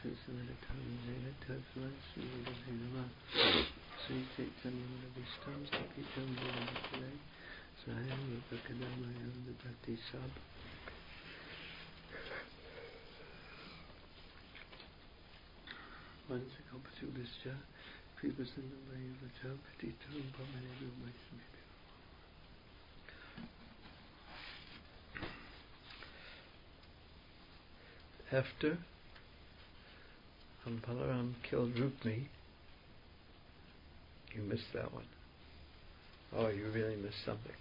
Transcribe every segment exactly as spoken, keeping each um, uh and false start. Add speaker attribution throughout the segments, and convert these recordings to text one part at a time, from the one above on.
Speaker 1: Sri Samanatam Jena Tavsva Sri Vidabhinama Sri Chaitanya Madhavishtam Sapitam Jena Swayam Vipakadamayam Dadati Sab Vansakopachubhischa Kripasanambayavacha Patitam Pamanedu Vaishnava. After um, Balaram killed Rukmi, you missed that one. Oh, you really missed something.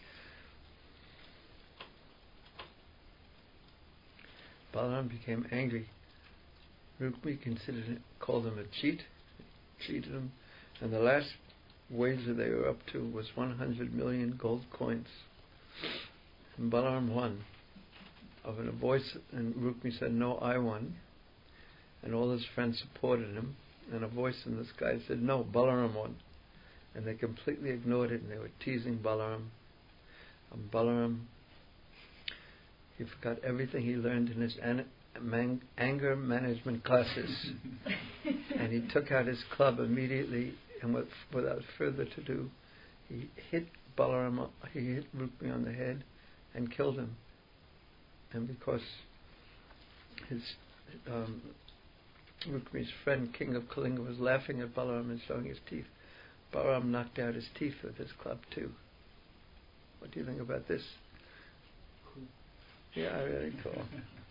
Speaker 1: Balaram became angry. Rukmi considered it, called him a cheat, cheated him, and the last wager they were up to was one hundred million gold coins. And Balaram won. Of a voice, and Rukmi said, "No, I won." And all his friends supported him. And a voice in the sky said, "No, Balaram won." And they completely ignored it, and they were teasing Balaram. And Balaram, he forgot everything he learned in his an- man- anger management classes, and he took out his club immediately, and with, without further ado, he hit Balaram. He hit Rukmi on the head and killed him. And because his um, Rukmi's friend, King of Kalinga, was laughing at Balaram and showing his teeth, Balaram knocked out his teeth with his club too. What do you think about this? Yeah, really cool.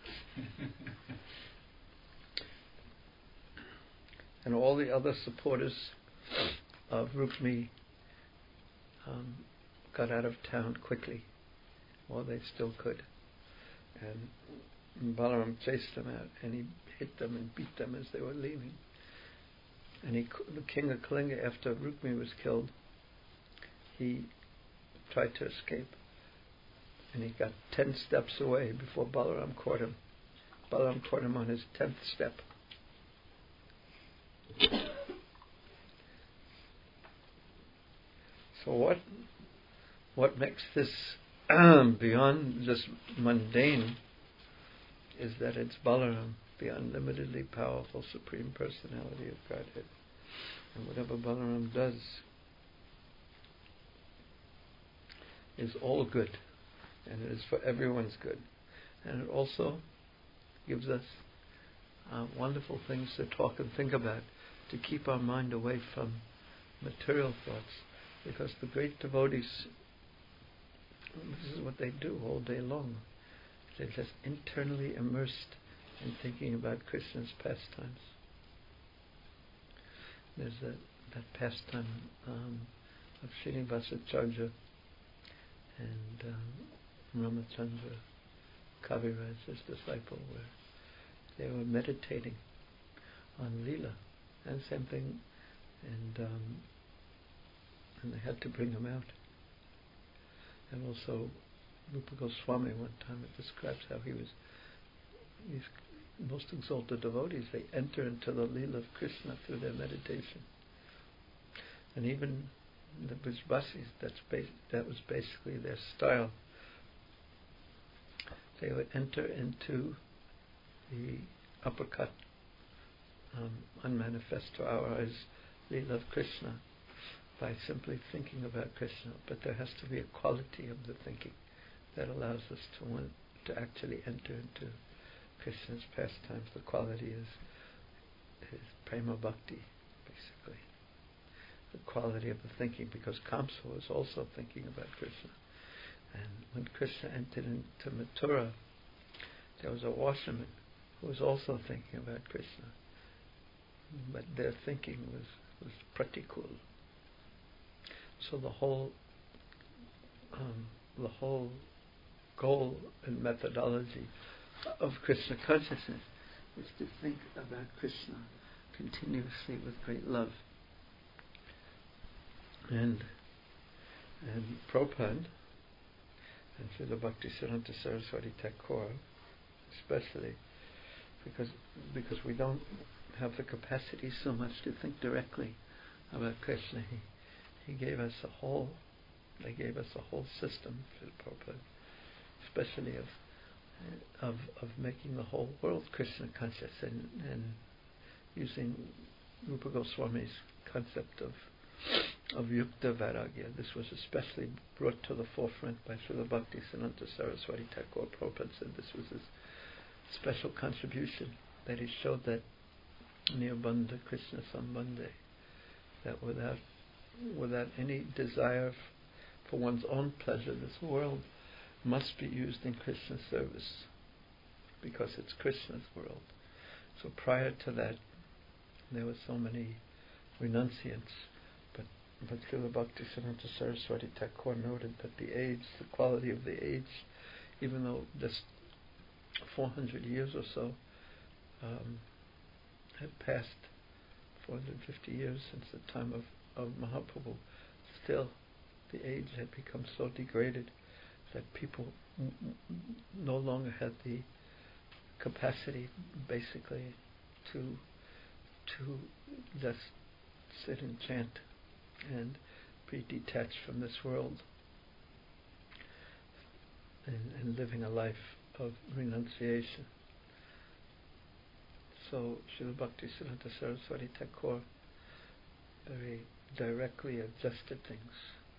Speaker 1: And all the other supporters of Rukmi um, got out of town quickly, while they still could. And Balaram chased them out, and he hit them and beat them as they were leaving. And he, the king of Kalinga, after Rukmi was killed, he tried to escape, and he got ten steps away before Balaram caught him. Balaram caught him on his tenth step. So what? What makes this beyond just mundane is that it's Balaram, the unlimitedly powerful Supreme Personality of Godhead. And whatever Balaram does is all good, and it is for everyone's good. And it also gives us uh, wonderful things to talk and think about, to keep our mind away from material thoughts, because the great devotees, this is what they do all day long. They're just internally immersed in thinking about Krishna's pastimes. There's that, that pastime um, of Srinivasacharya and um, Ramachandra, Kaviraj's disciple, where they were meditating on Leela, and same thing, and um, and they had to bring him out. And also, Rupa Goswami one time it describes how he was, these most exalted devotees, they enter into the Leela of Krishna through their meditation. And even the Brajbasis, that's bas- that was basically their style. They would enter into the uppercut, um, unmanifest to our eyes, Leela of Krishna, by simply thinking about Krishna. But there has to be a quality of the thinking that allows us to want to actually enter into Krishna's pastimes. The quality is, is prema bhakti, basically. The quality of the thinking, because Kamsa was also thinking about Krishna. And when Krishna entered into Mathura, there was a washerman who was also thinking about Krishna. But their thinking was, was pratikul. So the whole um, the whole goal and methodology of Krishna consciousness is to think about Krishna continuously with great love. And and Prabhupada and Srila Bhaktisiddhanta Saraswati Thakur especially, because because we don't have the capacity so much to think directly about Krishna. He, he gave us a whole, they gave us a whole system, Srila Prabhupada, especially of of of making the whole world Krishna conscious, and and using Rupa Goswami's concept of of Yukta Vairagya. This was especially brought to the forefront by Srila Bhaktisiddhanta Saraswati Thakur. Prabhupada said this was his special contribution, that he showed that Nirbandha Krishna Sambandhe, that without without any desire f- for one's own pleasure, this world must be used in Krishna's service, because it's Krishna's world. So prior to that, there were so many renunciants, but but Srila Bhaktisiddhanta Saraswati Thakur noted that the age, the quality of the age, even though just four hundred years or so um, had passed, four hundred fifty years since the time of, of Mahaprabhu, still the age had become so degraded that people m- m- no longer had the capacity, basically, to to just sit and chant and be detached from this world and, and living a life of renunciation. So Srila Bhaktisiddhanta Saraswati Thakur very directly adjusted things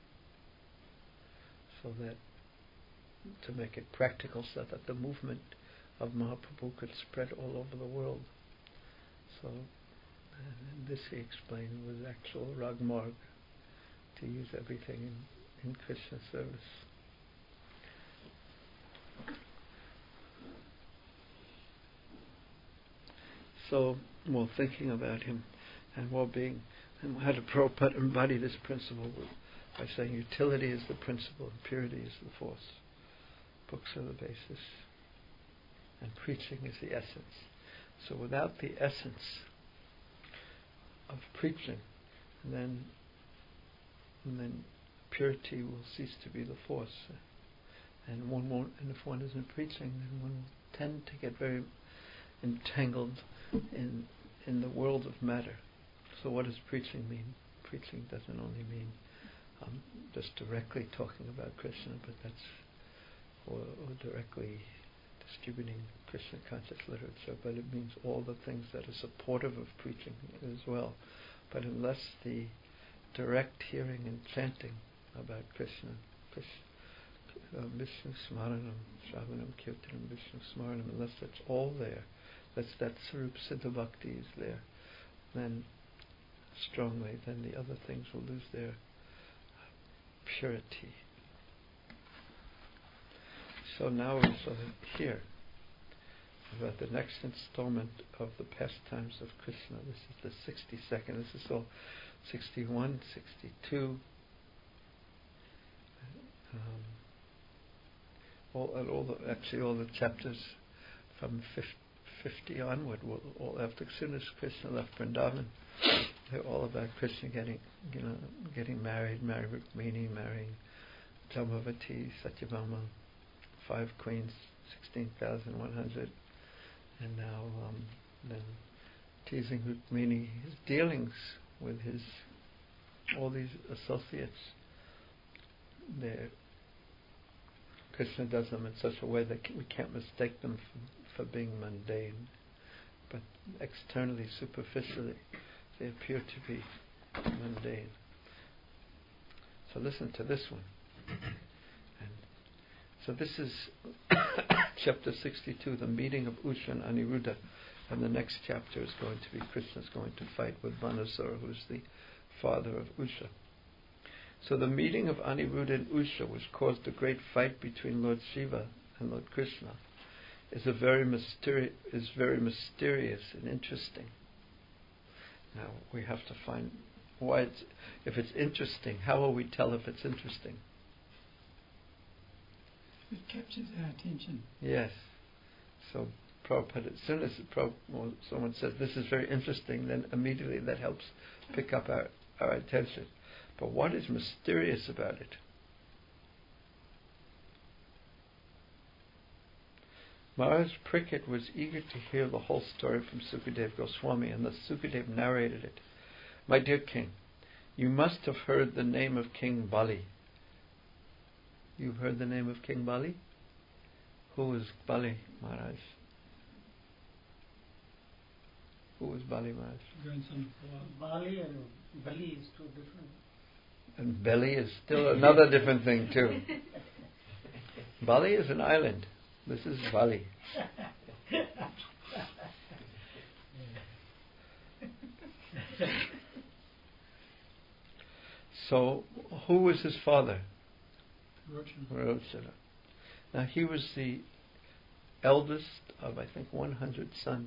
Speaker 1: so that to make it practical, so that the movement of Mahaprabhu could spread all over the world. So and this he explained was actual Ragmarg, to use everything in, in Krishna service. So, while thinking about him and while being, and how to Prabhupada embody this principle by saying utility is the principle and purity is the force. Books are the basis and preaching is the essence. So without the essence of preaching, then and then purity will cease to be the force, and one won't. And if one isn't preaching, then one will tend to get very entangled in in the world of matter. So, what does preaching mean? Preaching doesn't only mean um, just directly talking about Krishna, but that's or, or directly distributing Krishna conscious literature. But it means all the things that are supportive of preaching as well. But unless the direct hearing and chanting about Krishna, Krishna uh, Vishnu Smaranam, Shravanam, Kirtanam, Vishnu Smaranam, unless that's all there, that's that Sarup Siddha Bhakti is there, then strongly, then the other things will lose their purity. So now we're sort of here about the next installment of the pastimes of Krishna. This is the sixty-second. This is all sixty-one, sixty-two. Um, all, and all the, actually all the chapters from fifty onward, will all after as soon as Krishna left Vrindavan, they're all about Krishna getting, you know, getting married, marrying Rukmini, marrying Jamavati, Satyabhama, five queens, sixteen thousand one hundred, and now um, then teasing Rukmini, his dealings with his all these associates. They're Krishna does them in such a way that we can't mistake them for, for being mundane, but externally, superficially, they appear to be mundane. So listen to this one. And so this is chapter sixty-two, the meeting of Usha and Aniruddha, and the next chapter is going to be Krishna's going to fight with Banasura, who's the father of Usha. So the meeting of Aniruddha and Usha, which caused a great fight between Lord Shiva and Lord Krishna, is a very mysteri- is very mysterious and interesting. Now we have to find why it's, if it's interesting, how will we tell if it's interesting?
Speaker 2: It captures our attention.
Speaker 1: Yes. So Prabhupada, as soon as Prabhupada, well, someone says this is very interesting, then immediately that helps pick up our, our attention. But what is mysterious about it? Maharaj Parikshit was eager to hear the whole story from Sukadeva Goswami, and thus Sukadeva narrated it. My dear king, you must have heard the name of King Bali. You've heard the name of King Bali? Who is Bali, Maharaj? Who was Bali Maharaj?
Speaker 2: Grandson of
Speaker 3: Bali and Bali is two different.
Speaker 1: And Bali is still another different thing too. Bali is an island. This is Bali. So, who was his father? Rochana. Now he was the eldest of, I think, one hundred sons.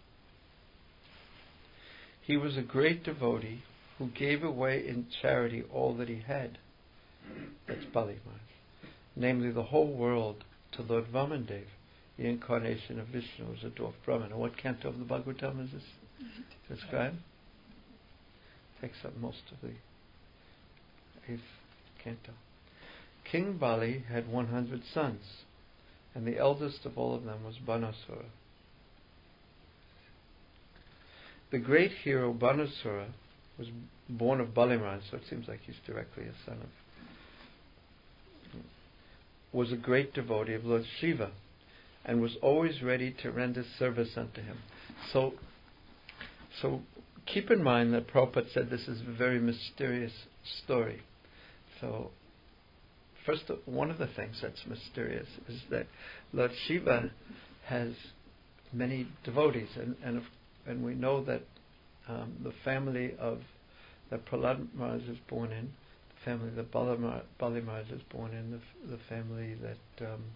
Speaker 1: He was a great devotee who gave away in charity all that he had. That's Bali Maharaj. Namely, the whole world to Lord Vamandev, the incarnation of Vishnu as a dwarf Brahman. And what canto of the Bhagavatam is this described? Takes up most of the eighth canto. King Bali had one hundred sons, and the eldest of all of them was Banasura. The great hero Banasura was born of Bali Maharaj, so it seems like he's directly a son of, was a great devotee of Lord Shiva, and was always ready to render service unto him. So, so keep in mind that Prabhupada said this is a very mysterious story. So, first, one of the things that's mysterious is that Lord Shiva has many devotees, and and, and we know that um, the family of that Prahlad Maharaj is born in, the family that Bali Maharaj is born in, the, the family that um,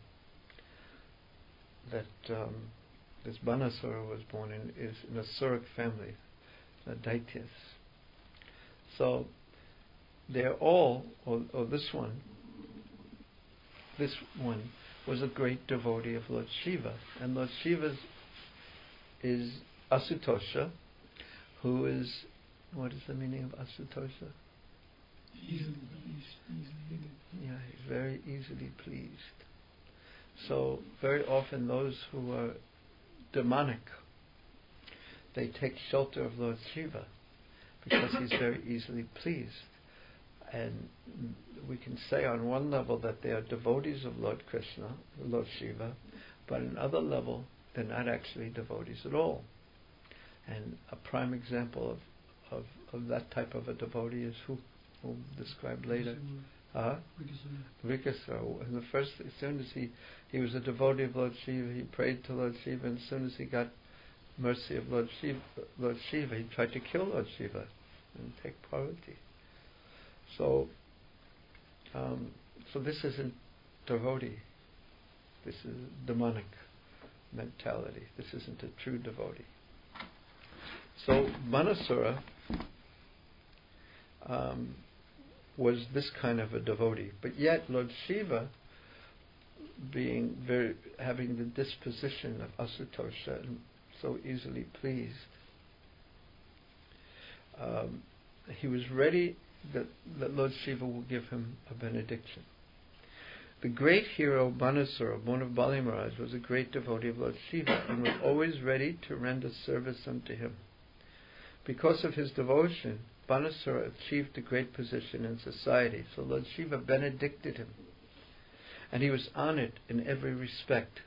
Speaker 1: that um, this Banasura was born in is an Asuric family, the Daityas. So they're all, or, or this one, this one was a great devotee of Lord Shiva, and Lord Shiva is Asutosha, who is, what is the meaning of Asutosha?
Speaker 2: Easily pleased. Easily.
Speaker 1: Yeah, he's very easily pleased. So very often those who are demonic, they take shelter of Lord Shiva because he's very easily pleased. And we can say on one level that they are devotees of Lord Krishna, Lord Shiva, but on another level they're not actually devotees at all. And a prime example of, of, of that type of a devotee is who we'll describe later. Uh, Rikasara. And the first, as soon as he, he was a devotee of Lord Shiva, he prayed to Lord Shiva, and as soon as he got mercy of Lord Shiva, Lord Shiva, he tried to kill Lord Shiva and take Parvati. So, um, so this isn't devotee. This is demonic mentality. This isn't a true devotee. So Banasura um, was this kind of a devotee, but yet Lord Shiva, being very having the disposition of Asutosha and so easily pleased, um, he was ready that, that Lord Shiva will give him a benediction. The great hero Banasura, born of Bali Maharaj, was a great devotee of Lord Shiva and was always ready to render service unto him. Because of his devotion, Banasura achieved a great position in society, so Lord Shiva benedicted him, and he was honored in every respect.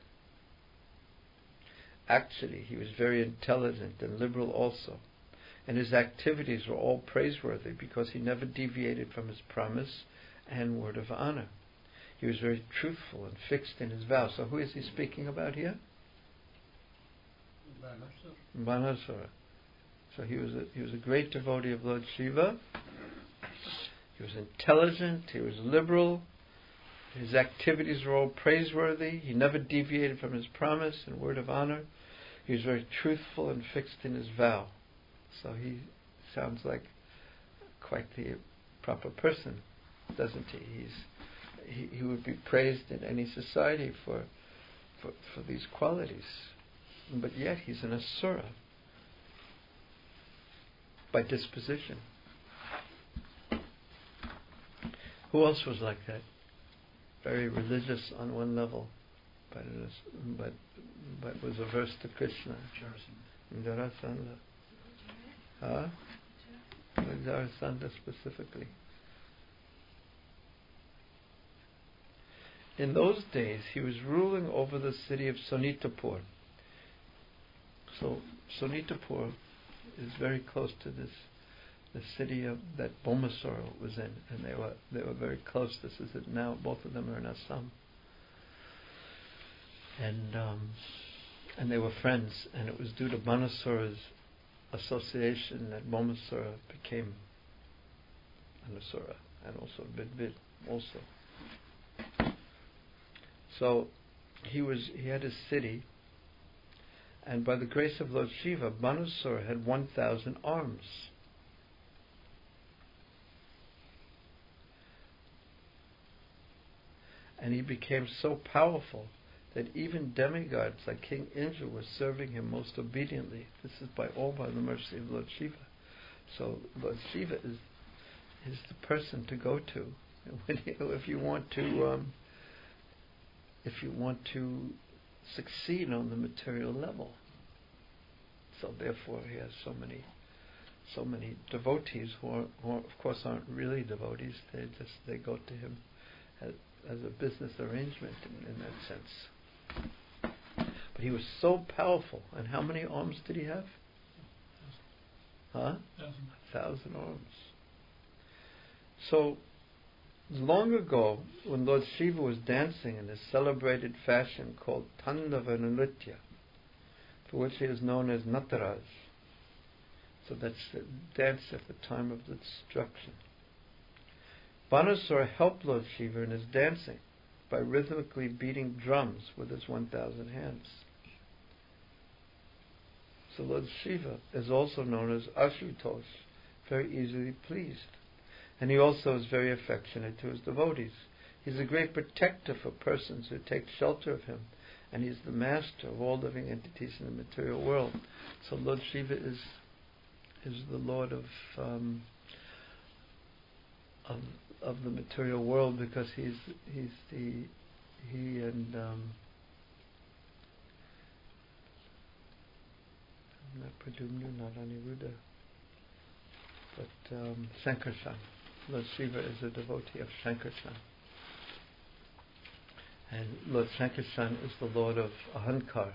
Speaker 1: Actually, he was very intelligent and liberal also, and his activities were all praiseworthy because he never deviated from his promise and word of honor. He was very truthful and fixed in his vow. So who is he speaking about here? Banasura. Banasura. So he was a, he was a great devotee of Lord Shiva. He was intelligent, he was liberal, his activities were all praiseworthy, he never deviated from his promise and word of honor. He was very truthful and fixed in his vow. So he sounds like quite the proper person, doesn't he? He's he, he would be praised in any society for, for for these qualities. But yet he's an asura by disposition. Who else was like that? Very religious on one level, but it was, but but was averse to Krishna. Jarasandha. Huh? Jarasandha specifically. In those days, he was ruling over the city of Sonitapur. So, Sonitapur is very close to this the city of that Bomasoro was in, and they were they were very close. This is it now. Both of them are in Assam, and um, and they were friends. And it was due to Banasura's association that Bomasura became Anusura, and also Vidvid also. So he was he had his city, and by the grace of Lord Shiva, Banasura had one thousand arms. And he became so powerful that even demigods like King Indra were serving him most obediently. This is by all by the mercy of Lord Shiva. So Lord Shiva is is the person to go to when you, if you want to um, if you want to succeed on the material level. So therefore, he has so many so many devotees who, are, who are, of course aren't really devotees. They just they go to him as, as a business arrangement in, in that sense. But he was so powerful. And how many arms did he have? Huh?
Speaker 2: Thousand.
Speaker 1: A thousand arms. So, long ago, when Lord Shiva was dancing in a celebrated fashion called Tandava Nritya, for which he is known as Nataraj, so that's the dance at the time of the destruction, Banasura helped Lord Shiva in his dancing by rhythmically beating drums with his one thousand hands. So Lord Shiva is also known as Ashutosh, very easily pleased. And he also is very affectionate to his devotees. He's a great protector for persons who take shelter of him, and he's the master of all living entities in the material world. So Lord Shiva is is the Lord of um, of of the material world, because he's he's the he and um, not Pradyumna, not Aniruddha, but um, Sankarshan. Lord Shiva is a devotee of Sankarshan. And Lord Sankarshan is the Lord of Ahankar.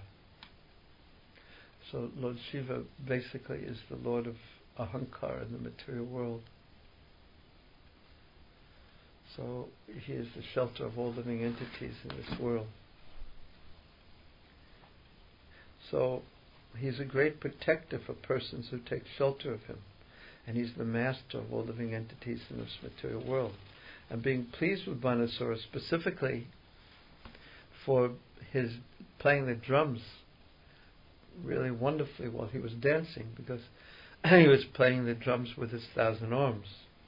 Speaker 1: So Lord Shiva basically is the Lord of Ahankar in the material world. So he is the shelter of all living entities in this world. So he's a great protector for persons who take shelter of him. And he's the master of all living entities in this material world. And being pleased with Banasura specifically for his playing the drums really wonderfully while he was dancing, because he was playing the drums with his thousand arms.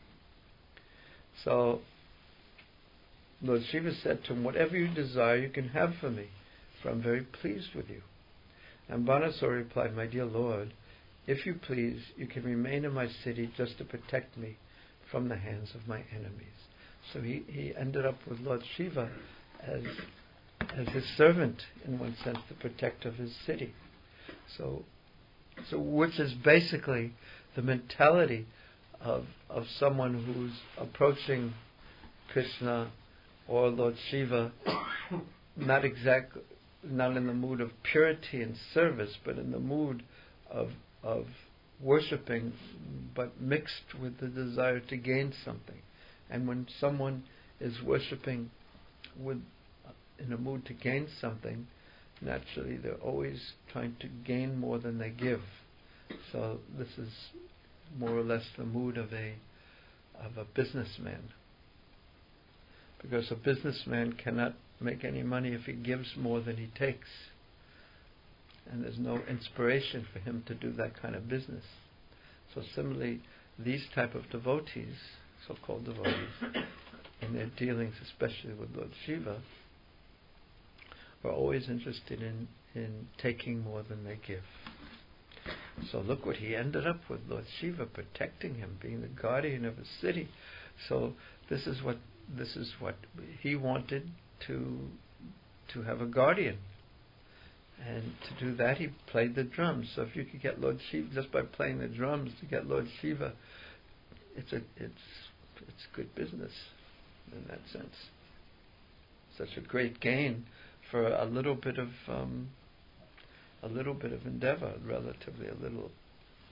Speaker 1: So Lord Shiva said to him, "Whatever you desire you can have for me, for I'm very pleased with you." And Banasura replied, "My dear Lord, if you please, you can remain in my city just to protect me from the hands of my enemies." So he, he ended up with Lord Shiva as as his servant, in one sense, the protector of his city. So, so which is basically the mentality of of someone who's approaching Krishna or Lord Shiva, not exact, not in the mood of purity and service, but in the mood of of worshipping, but mixed with the desire to gain something. And when someone is worshipping with in a mood to gain something, naturally they're always trying to gain more than they give. So this is more or less the mood of a of a businessman, because a businessman cannot make any money if he gives more than he takes, and there's no inspiration for him to do that kind of business. So similarly, these type of devotees, so-called devotees, in their dealings, especially with Lord Shiva, are always interested in, in taking more than they give. So look what he ended up with, Lord Shiva protecting him, being the guardian of his city. So this is what this is what he wanted to to have a guardian. And to do that, he played the drums. So if you could get Lord Shiva just by playing the drums to get Lord Shiva, it's a it's it's good business in that sense. Such a great gain for a little bit of um, a little bit of endeavor, relatively a little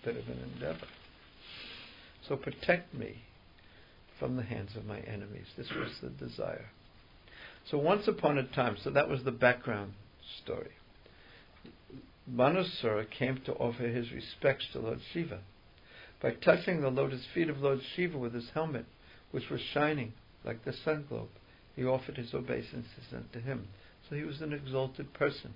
Speaker 1: bit of an endeavor. So protect me from the hands of my enemies. This was the desire. So once upon a time, so that was the background story. Manasura came to offer his respects to Lord Shiva. By touching the lotus feet of Lord Shiva with his helmet, which was shining like the sun globe, he offered his obeisances unto him. So he was an exalted person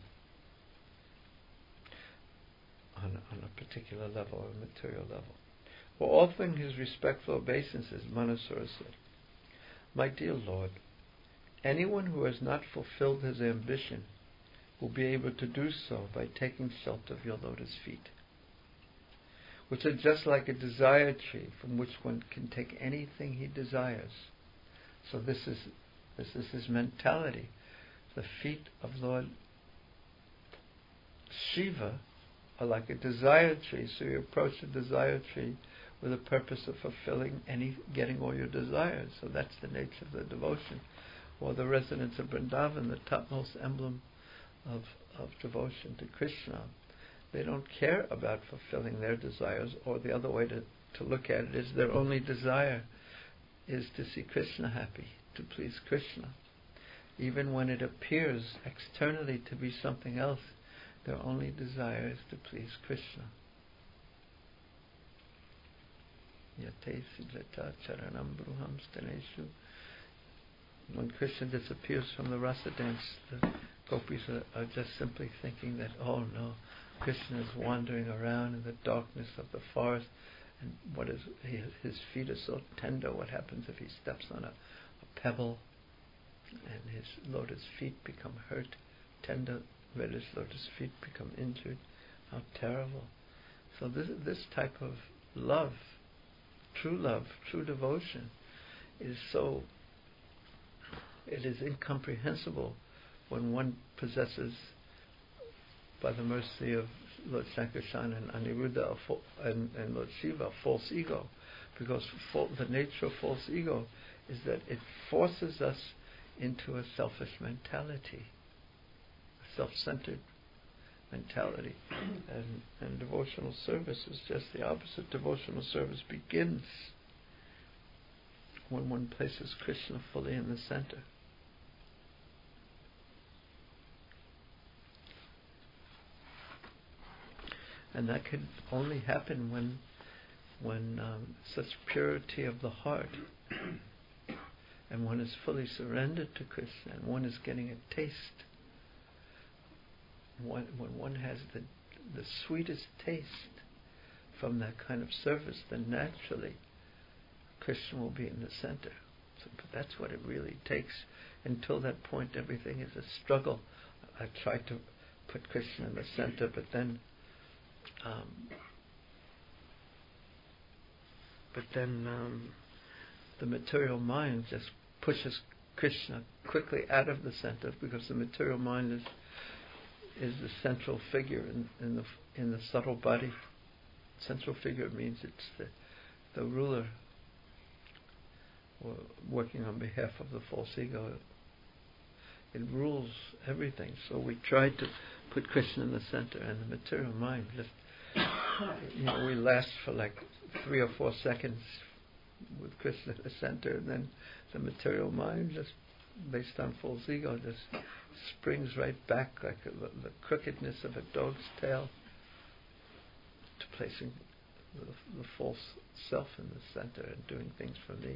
Speaker 1: on, on a particular level, a material level. For offering his respectful obeisances, Manasura said, "My dear Lord, anyone who has not fulfilled his ambition will be able to do so by taking shelter of your lotus feet, which are just like a desire tree from which one can take anything he desires." So this is this is his mentality. The feet of Lord Shiva are like a desire tree. So you approach a desire tree with the purpose of fulfilling any, getting all your desires. So that's the nature of the devotion. Or the residents of Vrindavan, the topmost emblem of, of devotion to Krishna. They don't care about fulfilling their desires, or the other way to, to look at it is their only desire is to see Krishna happy, to please Krishna. Even when it appears externally to be something else, their only desire is to please Krishna. Yate sijata charanam bruham staneshu. When Krishna disappears from the rasa dance, the gopis are, are just simply thinking that, oh no, Krishna is wandering around in the darkness of the forest, and what is he, his feet are so tender. What happens if he steps on a, a pebble and his lotus feet become hurt? Tender reddish lotus feet become injured. How terrible! So this this type of love, true love, true devotion, is so. It is incomprehensible when one possesses, by the mercy of Lord Sankarshan and Aniruddha and, and Lord Shiva, a false ego. Because fa- the nature of false ego is that it forces us into a selfish mentality, a self-centered mentality. And, and devotional service is just the opposite. Devotional service begins when one places Krishna fully in the center. And that could only happen when when um, such purity of the heart and one is fully surrendered to Krishna and one is getting a taste. One, when one has the the sweetest taste from that kind of service, then naturally Krishna will be in the center. So, but that's what it really takes. Until that point, everything is a struggle. I try to put Krishna in the center, but then Um, but then um, the material mind just pushes Krishna quickly out of the center, because the material mind is is the central figure in, in the in the subtle body. Central figure means it's the the ruler, or working on behalf of the false ego. It rules everything. So we try to put Krishna in the center, and the material mind just, you know, we last for like three or four seconds with Krishna at the center, and then the material mind, just based on false ego, just springs right back like a, the crookedness of a dog's tail to placing the, the false self in the center and doing things for me.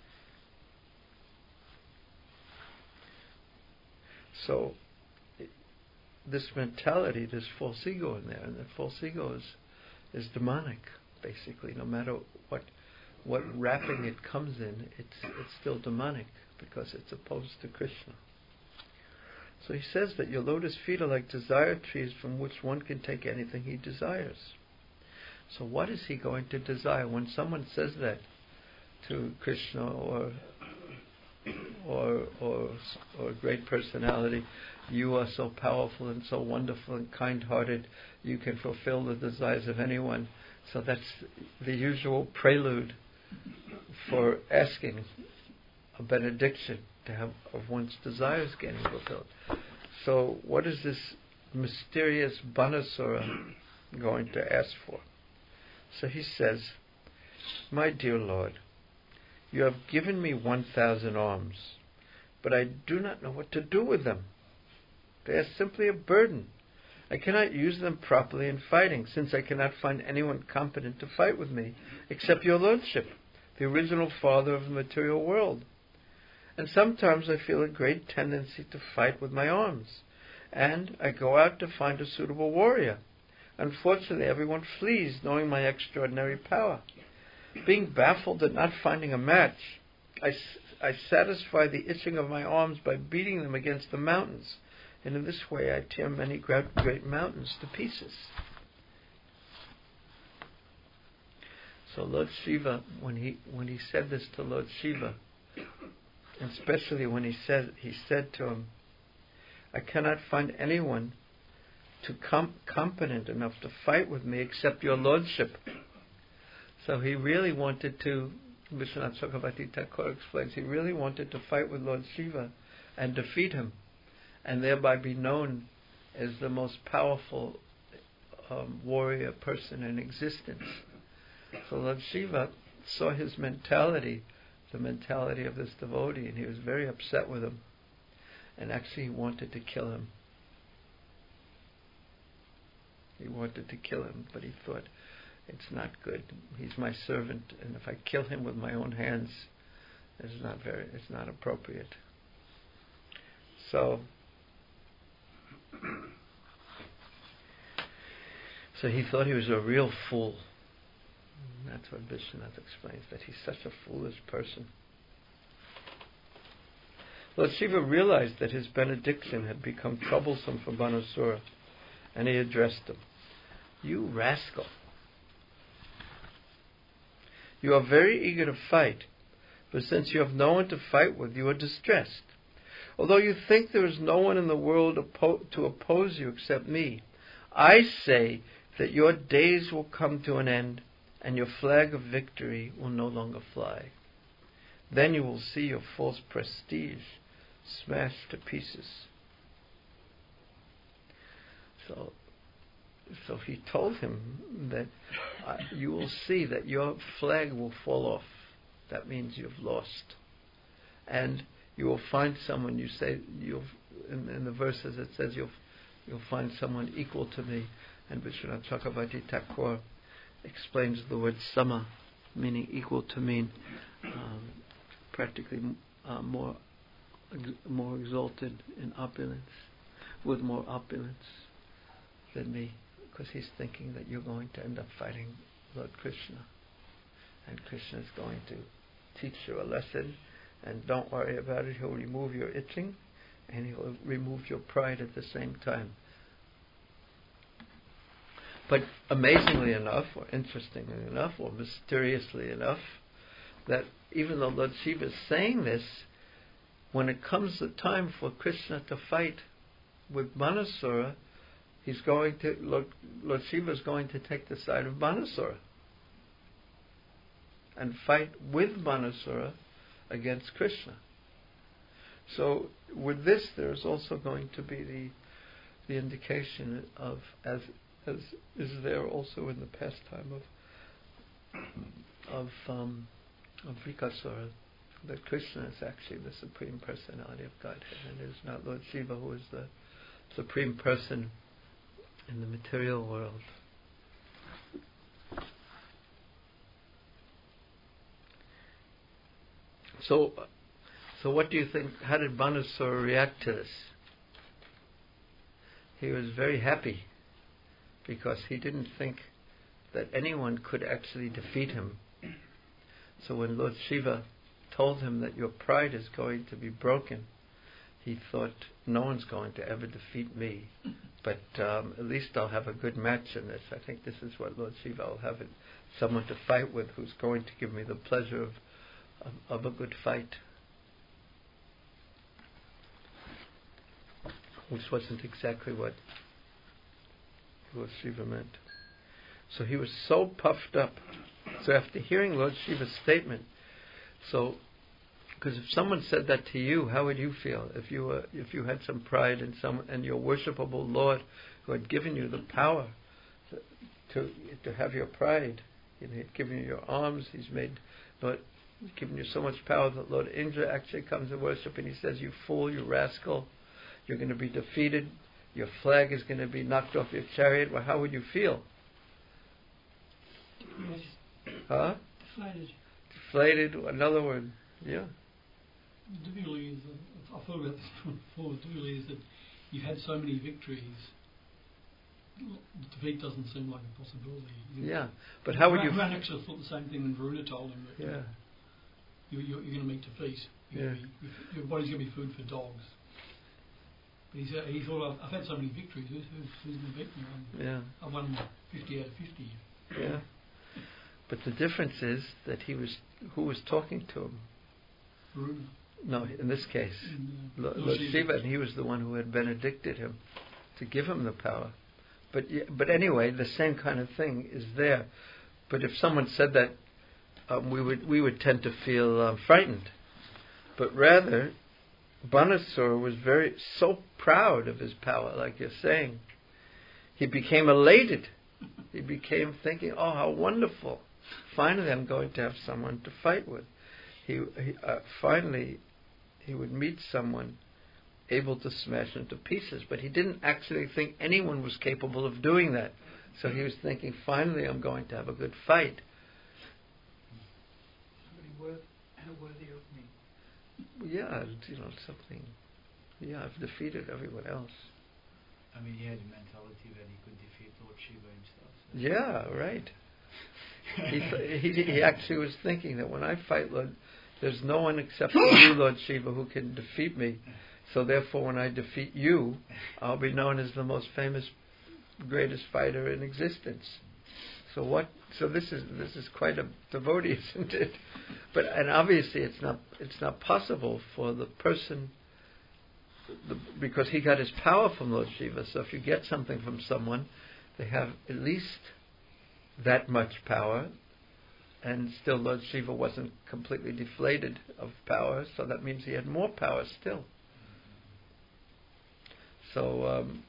Speaker 1: So this mentality, this false ego in there, and the false ego is is demonic, basically. No matter what what wrapping it comes in, it's it's still demonic, because it's opposed to Krishna. So he says that your lotus feet are like desire trees from which one can take anything he desires. So what is he going to desire? When someone says that to Krishna or or or or a great personality, you are so powerful and so wonderful and kind-hearted, you can fulfill the desires of anyone. So that's the usual prelude for asking a benediction, to have of one's desires getting fulfilled. So what is this mysterious Banasura going to ask for? So he says, "My dear Lord, you have given me one thousand arms, but I do not know what to do with them. They are simply a burden. I cannot use them properly in fighting, since I cannot find anyone competent to fight with me, except your Lordship, the original father of the material world. And sometimes I feel a great tendency to fight with my arms, and I go out to find a suitable warrior. Unfortunately, everyone flees, knowing my extraordinary power. Being baffled at not finding a match, I, I satisfy the itching of my arms by beating them against the mountains, and in this way I tear many great, great mountains to pieces." So Lord Shiva, when he when he said this to Lord Shiva, and especially when he said he said to him, "I cannot find anyone to com- competent enough to fight with me except your Lordship." So he really wanted to, Vishwanath Chakravarti Thakur explains, he really wanted to fight with Lord Shiva and defeat him, and thereby be known as the most powerful um, warrior person in existence. So Lord Shiva saw his mentality, the mentality of this devotee, and he was very upset with him, and actually he wanted to kill him. He wanted to kill him, but he thought, it's not good. He's my servant, and if I kill him with my own hands, it's not very, it's not appropriate. So, so he thought he was a real fool. And that's what Vishwanath explains, that he's such a foolish person. Lord Shiva realized that his benediction had become troublesome for Banasura, and he addressed him. "You rascal! You are very eager to fight, but since you have no one to fight with, you are distressed. Although you think there is no one in the world oppo- to oppose you except me, I say that your days will come to an end, and your flag of victory will no longer fly. Then you will see your false prestige smashed to pieces." So, so he told him that uh, you will see that your flag will fall off. That means you've lost, and you will find someone. You say you'll in, in the verses it says you'll you'll find someone equal to me, and Vishwanath Chakravarti Thakur explains the word sama, meaning equal to mean um, practically uh, more more exalted in opulence, with more opulence than me, because he's thinking that you're going to end up fighting Lord Krishna, and Krishna is going to teach you a lesson, and don't worry about it. He'll remove your itching, and he'll remove your pride at the same time. But amazingly enough, or interestingly enough, or mysteriously enough, that even though Lord Shiva is saying this, when it comes the time for Krishna to fight with Banasura, he's going to Lord, Lord Shiva is going to take the side of Banasura and fight with Banasura against Krishna. So with this, there is also going to be the the indication of, as as is there also in the pastime of of um, of Vikasura, that Krishna is actually the Supreme Personality of Godhead, and it is not Lord Shiva who is the Supreme Person in the material world. So, so what do you think? How did Banasura react to this? He was very happy, because he didn't think that anyone could actually defeat him. So when Lord Shiva told him that your pride is going to be broken, he thought, no one's going to ever defeat me, but um, at least I'll have a good match in this. I think this is what Lord Shiva, I'll have it, someone to fight with who's going to give me the pleasure of, of, of a good fight. Which wasn't exactly what Lord Shiva meant. So he was so puffed up. So after hearing Lord Shiva's statement, so because if someone said that to you, how would you feel if you were, if you had some pride in some, and your worshipable Lord who had given you the power to to, to have your pride You know, he'd given you your arms. He's made, Lord, he's given you so much power that Lord Indra actually comes to worship, and he says, "You fool, you rascal, you're going to be defeated. Your flag is going to be knocked off your chariot." Well, how would you feel?
Speaker 2: Yes.
Speaker 1: Huh?
Speaker 2: Deflated.
Speaker 1: Deflated. Another word. Yeah.
Speaker 2: The difficulty is, that, I've thought about this before, the difficulty is that you've had so many victories, defeat doesn't seem like a possibility.
Speaker 1: Yeah. But how would you...
Speaker 2: Ran actually thought the same thing when Varuna told him that
Speaker 1: Yeah.
Speaker 2: you, you're, you're going to meet defeat. You're
Speaker 1: Yeah.
Speaker 2: gonna be, your body's going to be food for dogs. But he, said, he thought, I've, I've had so many victories, who's, who's, who's going to beat me? I'm,
Speaker 1: Yeah.
Speaker 2: I won fifty out of fifty.
Speaker 1: Yeah. But the difference is that he was... Who was talking to him?
Speaker 2: Varuna.
Speaker 1: No, in this case,
Speaker 2: In, uh,
Speaker 1: Lord,
Speaker 2: Lord
Speaker 1: Lord
Speaker 2: Shiva.
Speaker 1: Shiva, and he was the one who had benedicted him to give him the power. But y- but anyway, the same kind of thing is there. But if someone said that, um, we would we would tend to feel um, frightened. But rather, Banasura was very so proud of his power, like you're saying. He became elated. He became thinking, "Oh, how wonderful! Finally, I'm going to have someone to fight with." He, he uh, finally. He would meet someone able to smash into pieces, but he didn't actually think anyone was capable of doing that. So he was thinking, finally I'm going to have a good fight.
Speaker 4: Somebody worth, how worthy of me.
Speaker 1: Yeah, you know, something. Yeah, I've defeated everyone else.
Speaker 5: I mean, he had a mentality that he could defeat Lord Shiva himself. So.
Speaker 1: Yeah, right. he, th- he he actually was thinking that when I fight Lord, there's no one except for you, Lord Shiva, who can defeat me. So therefore, when I defeat you, I'll be known as the most famous, greatest fighter in existence. So what? So this is this is quite a devotee, isn't it? But and obviously, it's not it's not possible for the person, the, because he got his power from Lord Shiva. So if you get something from someone, they have at least that much power. And still Lord Shiva wasn't completely deflated of power, so that means he had more power still. So um,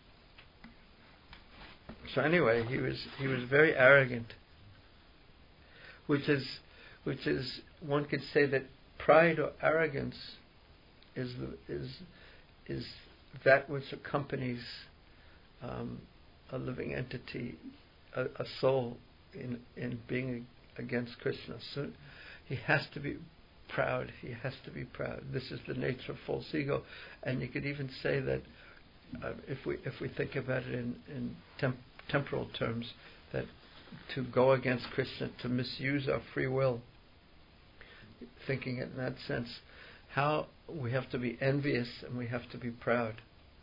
Speaker 1: so anyway, he was he was very arrogant. Which is which is one could say that pride or arrogance is the, is is that which accompanies um, a living entity, a, a soul in in being a against Krishna. So he has to be proud. He has to be proud. This is the nature of false ego. And you could even say that uh, if we if we think about it in, in temp- temporal terms, that to go against Krishna, to misuse our free will, thinking it in that sense, how we have to be envious and we have to be proud.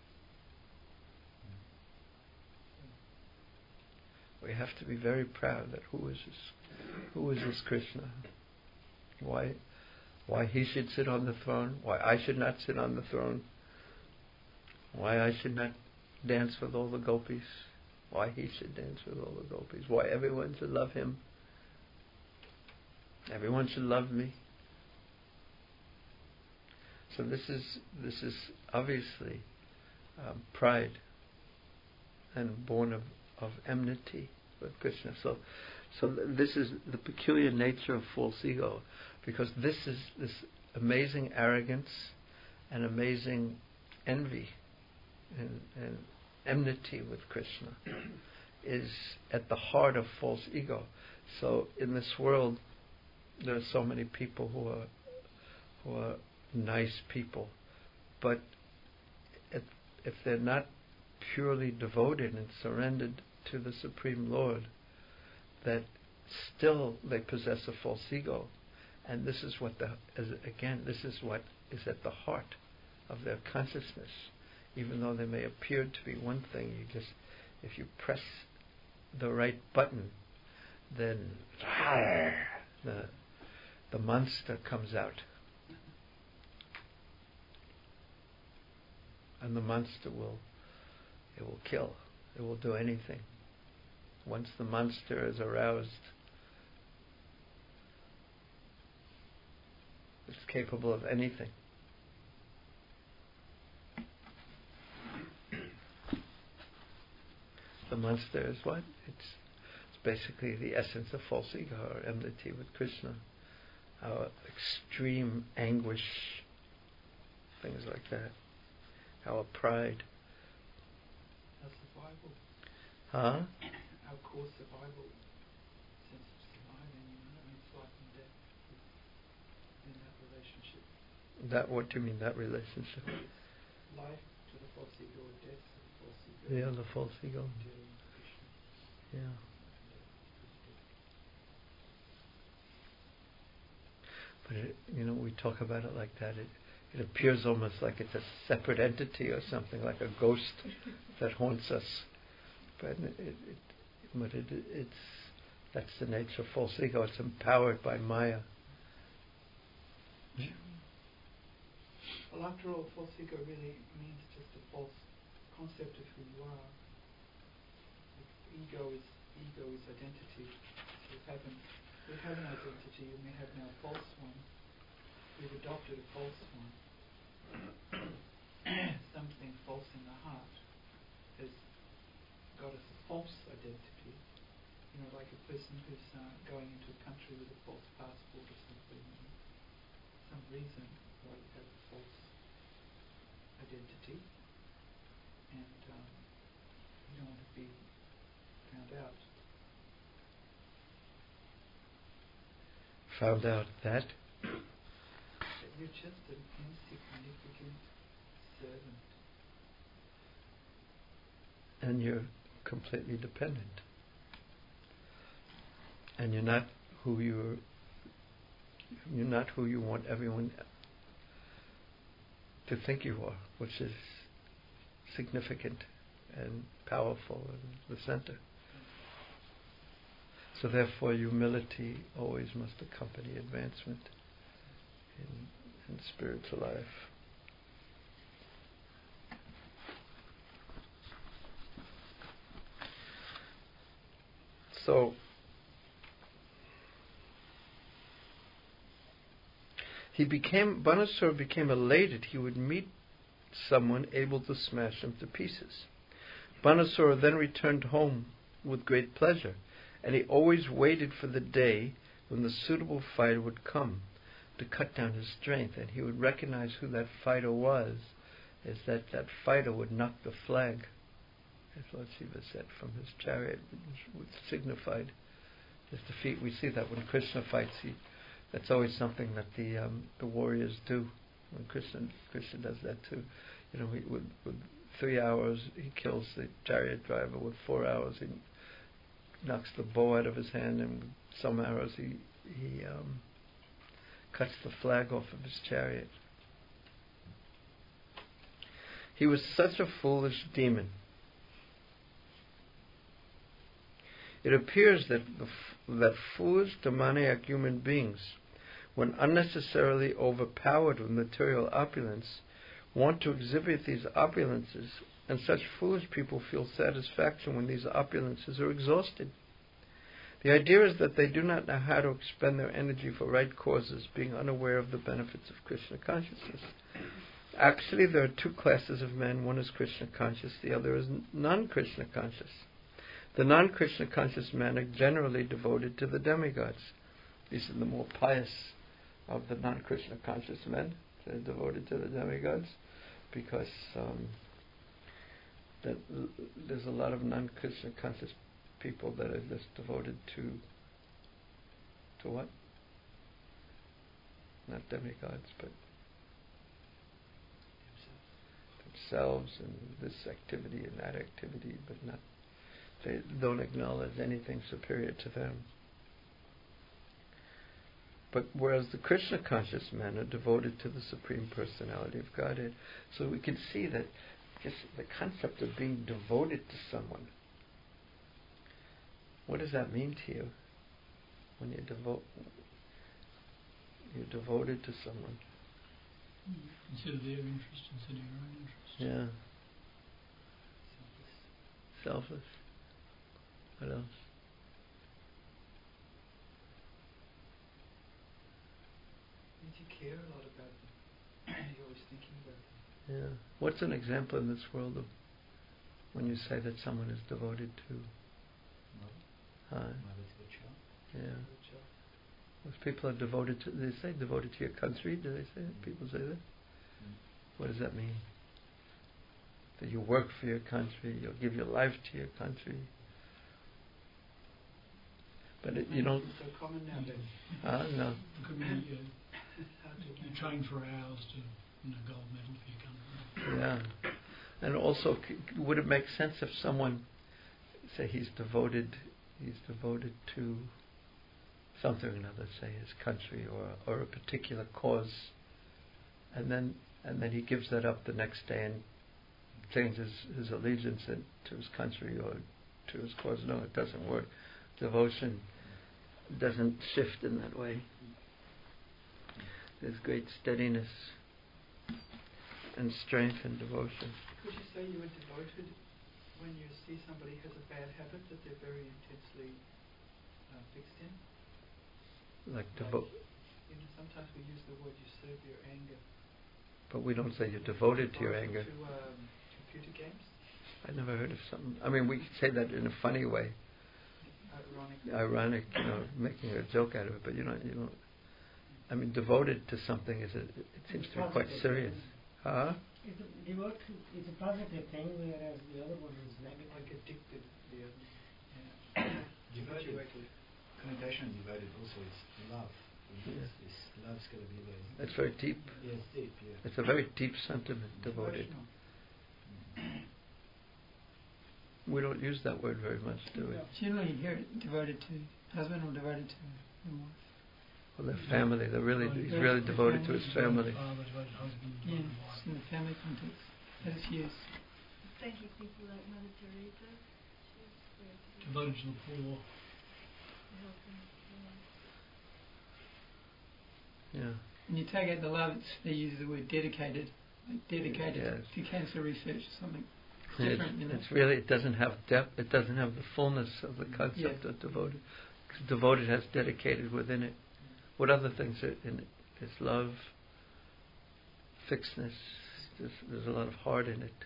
Speaker 1: We have to be very proud that who is this Who is this Krishna? Why why he should sit on the throne? Why I should not sit on the throne? Why I should not dance with all the gopis? Why he should dance with all the gopis? Why everyone should love him? Everyone should love me. So this is this is obviously um, pride and born of, of enmity with Krishna. So So this is the peculiar nature of false ego, because this is this amazing arrogance and amazing envy and, and enmity with Krishna is at the heart of false ego. So in this world, there are so many people who are who are nice people, but if, if they're not purely devoted and surrendered to the Supreme Lord, that still they possess a false ego, and this is what the as, again this is what is at the heart of their consciousness. Even though they may appear to be one thing, you just if you press the right button, then the the monster comes out, and the monster will it will kill. It will do anything. Once the monster is aroused, it's capable of anything. The monster is what? It's, it's basically the essence of false ego, our enmity with Krishna, our extreme anguish, things like that, our pride.
Speaker 5: Our survival,
Speaker 1: Huh?
Speaker 5: our core survival, sense of surviving, you know, I mean, it's life and death in that relationship.
Speaker 1: That, what do you mean, that relationship?
Speaker 5: It's life to the false ego or death to the false ego.
Speaker 1: Yeah, the false ego.
Speaker 5: Dealing with Krishna.
Speaker 1: Yeah. But it, you know, we talk about it like that. It it appears almost like it's a separate entity or something, like a ghost that haunts us. But it, it, it but it, it's that's the nature of false ego. It's empowered by Maya.
Speaker 5: Well, after all, false ego really means just a false concept of who you are. Like, ego is ego is identity. So we have an we have an identity, and we have now a false one. We've adopted a false one. Something false in the heart has got us a false identity. You know, like a person who's uh, going into a country with a false passport or something. You know, some reason why you have a false identity, and um, you don't want to be found out.
Speaker 1: Found out that
Speaker 5: That you're just an insignificant servant.
Speaker 1: and you're completely dependent. And you're not who you're you're not who you want everyone to think you are, which is significant and powerful and the center. So therefore humility always must accompany advancement in, in spiritual life. So he became, Banasura became elated he would meet someone able to smash him to pieces. Banasura then returned home with great pleasure, and he always waited for the day when the suitable fighter would come to cut down his strength, and he would recognize who that fighter was, as that that fighter would knock the flag, as Lord Shiva said, from his chariot, which signified his defeat. We see that when Krishna fights, he, that's always something that the um, the warriors do. When Krishna Krishna does that too. You know, he, with, with three hours he kills the chariot driver. With four hours he knocks the bow out of his hand, and with some arrows he he um, cuts the flag off of his chariot. He was such a foolish demon. It appears that the f- that foolish demoniac human beings, when unnecessarily overpowered with material opulence, want to exhibit these opulences, and such foolish people feel satisfaction when these opulences are exhausted. The idea is that they do not know how to expend their energy for right causes, being unaware of the benefits of Krishna consciousness. Actually, there are two classes of men. One is Krishna conscious, the other is non-Krishna conscious. The non-Krishna conscious men are generally devoted to the demigods. These are the more pious of the non-Krishna conscious men. They're devoted to the demigods because um, that l- there's a lot of non-Krishna conscious people that are just devoted to to what? Not demigods, but themselves, and this activity and that activity, but not. They don't acknowledge anything superior to them. But whereas the Krishna conscious men are devoted to the Supreme Personality of Godhead, so we can see that just the concept of being devoted to someone. What does that mean to you when you're devote? You're devoted to someone.
Speaker 2: Consider their interest instead of your own interest.
Speaker 1: Yeah. Selfless. What else?
Speaker 5: Means you care a lot about them. You're always thinking about them.
Speaker 1: Yeah. What's an example in this world of when you say that someone is devoted to?
Speaker 5: Love.
Speaker 1: Uh,
Speaker 6: Mother to the child.
Speaker 1: yeah.
Speaker 5: The child.
Speaker 1: Most people are devoted to, they say devoted to your country, do they say that? People say that?
Speaker 6: Mm.
Speaker 1: What does that mean? That you work for your country, you'll give your life to your country. But it, you don't...
Speaker 5: It's so common nowadays.
Speaker 1: Uh, no.
Speaker 2: It could be uh, you train for hours to win a gold medal for your country.
Speaker 1: Yeah. And also, c- would it make sense if someone, say he's devoted, he's devoted to something or another, say his country or or a particular cause, and then and then he gives that up the next day and changes his allegiance in, to his country or to his cause? No, it doesn't work. Devotion doesn't shift in that way. There's great steadiness and strength in devotion.
Speaker 5: Could you say you were devoted when you see somebody has a bad habit that they're very intensely uh, fixed in?
Speaker 1: Like
Speaker 5: Like,
Speaker 1: devo-
Speaker 5: you know, sometimes we use the word you serve your anger.
Speaker 1: but we don't say you're devoted to your anger.
Speaker 5: To um, computer games?
Speaker 1: I never heard of something. I mean, we say that in a funny way,
Speaker 5: Ironic.
Speaker 1: ironic, you know, making a joke out of it. But you know, you know, I mean, devoted to something is a, it seems to be quite serious. Huh?
Speaker 3: It's a, devote to, it's a positive thing, whereas the other one is negative.
Speaker 5: Like addicted. The other.
Speaker 6: Yeah. Devoted.
Speaker 5: Infatuated.
Speaker 6: Connotation of devoted also is love.
Speaker 1: Yeah.
Speaker 6: It's, it's, love's got to be there. Isn't
Speaker 1: It's very deep.
Speaker 6: it? Yeah, it's deep. Yeah.
Speaker 1: It's a very deep sentiment, devoted.
Speaker 5: Emotional.
Speaker 1: We don't use that word very much, do we?
Speaker 3: No.
Speaker 4: Generally, you hear it devoted to husband or devoted to the wife.
Speaker 1: Well, their family. They're really, he's
Speaker 4: Yeah.
Speaker 1: really devoted to his family.
Speaker 2: Father, devoted husband,
Speaker 4: Yeah,
Speaker 2: devoted
Speaker 4: it's
Speaker 2: wife.
Speaker 4: in the family context that it's used.
Speaker 7: Thanking people like Mother Teresa. She's very
Speaker 2: Devoted to the poor.
Speaker 7: helping the
Speaker 1: Yeah.
Speaker 4: When you take out the love, it's, they use the word dedicated, like dedicated
Speaker 1: Yes.
Speaker 4: to cancer research or something.
Speaker 1: It's,
Speaker 4: Different, you know.
Speaker 1: it's really, it doesn't have depth, it doesn't have the fullness of the concept of devoted. 'Cause devoted has dedicated within it. What other things are in it? There's love, fixedness, there's, there's a lot of heart in it.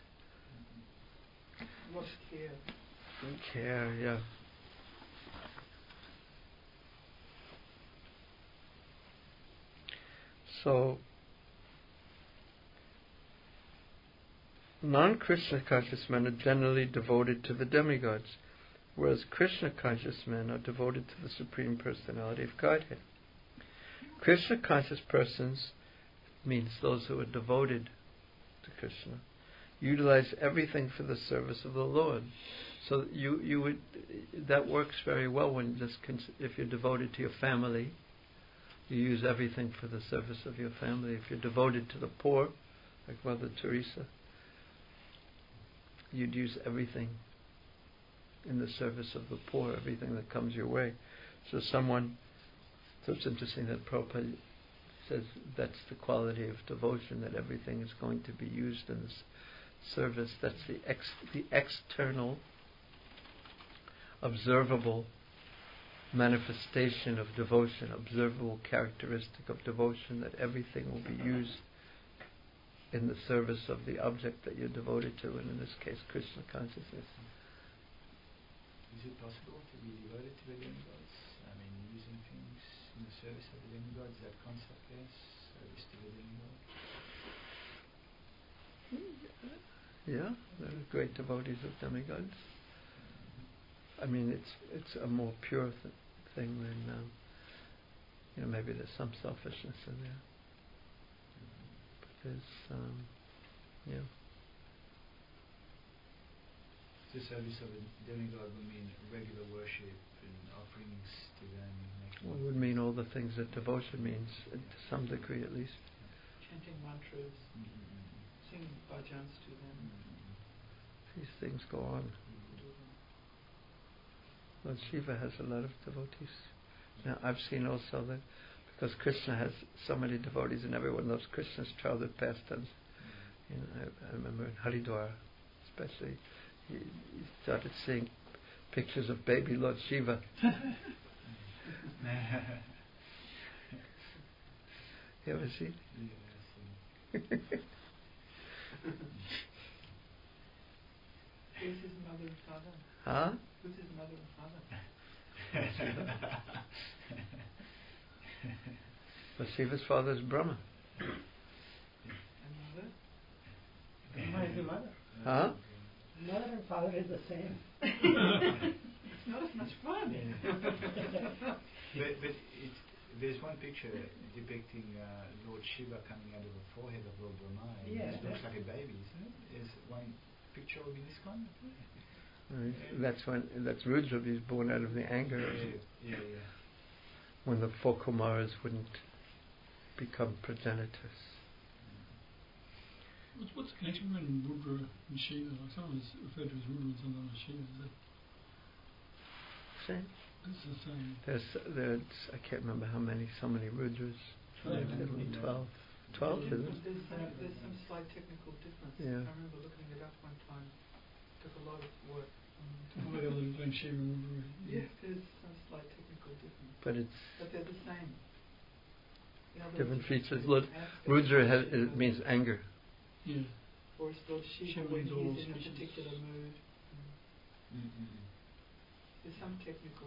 Speaker 5: What care?
Speaker 1: Care, yeah. So, non-Krishna conscious men are generally devoted to the demigods, whereas Krishna conscious men are devoted to the Supreme Personality of Godhead. Krishna conscious persons means those who are devoted to Krishna, utilize everything for the service of the Lord. So you you would that works very well when just cons- if you're devoted to your family, you use everything for the service of your family. If you're devoted to the poor, like Mother Teresa, you'd use everything in the service of the poor, everything that comes your way. So someone, so it's interesting that Prabhupada says that's the quality of devotion, that everything is going to be used in this service. That's the ex, the external, observable manifestation of devotion, observable characteristic of devotion, that everything will be used in the service of the object that you're devoted to, and in this case, Krishna consciousness.
Speaker 6: Is it possible to be devoted to the demigods? I mean, using things in the service of the demigods, that concept there, service to the demigod?
Speaker 1: Yeah, there are great devotees of demigods. I mean, it's it's a more pure th- thing than, um, you know, maybe there's some selfishness in there. But there's, um, yeah.
Speaker 6: The service of a demigod would mean regular worship and offerings to them. making
Speaker 1: Well, it would mean all the things that devotion means, uh, to some degree at least.
Speaker 5: Chanting mantras,
Speaker 6: Mm-hmm.
Speaker 5: singing bhajans to them.
Speaker 1: These things go on. Lord Shiva has a lot of devotees. Now, I've seen also that because Krishna has so many devotees and everyone loves Krishna's childhood pastimes. You know, I, I remember in Haridwar, especially, he, he started seeing pictures of baby Lord Shiva. You ever seen?
Speaker 6: Yeah,
Speaker 5: Who's his mother and father?
Speaker 1: Huh?
Speaker 5: Who's his mother and father?
Speaker 1: But Shiva's father is Brahma.
Speaker 5: And mother?
Speaker 3: Brahma is the mother.
Speaker 1: Huh?
Speaker 3: Mother and father is the same.
Speaker 5: It's not as much fun.
Speaker 6: but but it's, there's one picture depicting uh, Lord Shiva coming out of the forehead of Lord Brahma. And
Speaker 3: Yeah,
Speaker 6: it looks like a baby, isn't it? There's one picture of ISKCON.
Speaker 1: Right. That's when that's Rudra. He's born out of the anger
Speaker 6: Yeah, yeah, yeah.
Speaker 1: when the four Kumaras wouldn't become progenitors.
Speaker 2: What's, what's the connection between Rudra and Shiva? Like someone is referred to as Rudra and someone as Shiva. Is that
Speaker 1: Same.
Speaker 2: it's the same?
Speaker 1: There's, there's, I can't remember how many, so many Rudras.
Speaker 2: Twelve.
Speaker 1: Twelve. Twelve, is it?
Speaker 5: There's some, there's some slight technical difference.
Speaker 1: Yeah.
Speaker 5: I remember looking it up one time. Took a lot of work. Um,
Speaker 2: What are the others between Shiva and Rudra?
Speaker 5: yes, there's some slight technical difference.
Speaker 1: But it's
Speaker 5: But they're the same. The others
Speaker 1: different
Speaker 5: are
Speaker 1: features.
Speaker 5: different
Speaker 1: Lord,
Speaker 5: aspects.
Speaker 1: Rudra has, it means anger.
Speaker 2: Yeah.
Speaker 5: Whereas Lord Shiva,
Speaker 2: Shiva
Speaker 5: when
Speaker 2: means all
Speaker 5: he's in a
Speaker 2: species.
Speaker 5: particular mood, mm,
Speaker 6: Mm-mm.
Speaker 5: there's some technical.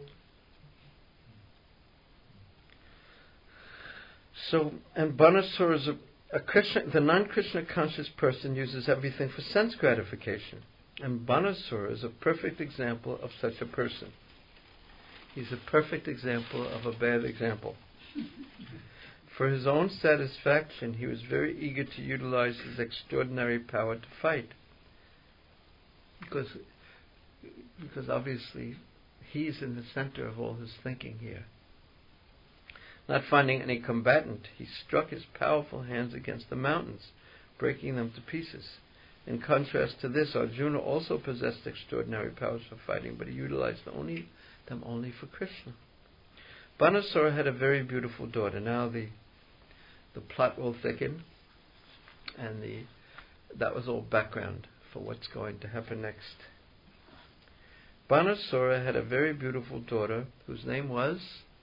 Speaker 1: So, and Banasura is a, a Krishna, the non-Krishna conscious person uses everything for sense gratification. And Banasura is a perfect example of such a person. He's a perfect example of a bad example. For his own satisfaction, he was very eager to utilize his extraordinary power to fight. Because, because obviously, he's in the center of all his thinking here. Not finding any combatant, he struck his powerful hands against the mountains, breaking them to pieces. In contrast to this, Arjuna also possessed extraordinary powers for fighting, but he utilized only, them only for Krishna. Banasura had a very beautiful daughter. Now the the plot will thicken, and the that was all background for what's going to happen next. Banasura had a very beautiful daughter whose name was